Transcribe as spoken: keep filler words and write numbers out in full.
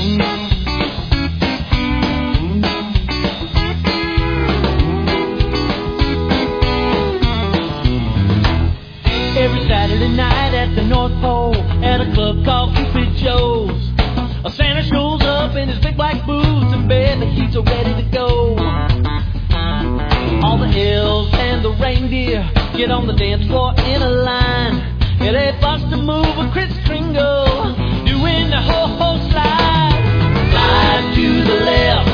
Every Saturday night at the North Pole, at a club called Cupid Joe's, a Santa shows up in his big black boots and baby, he's ready to go. All the elves and the reindeer get on the dance floor in a line. Yeah, they bust a move with Kris Kringle doing the ho-ho slide. Slide to the left,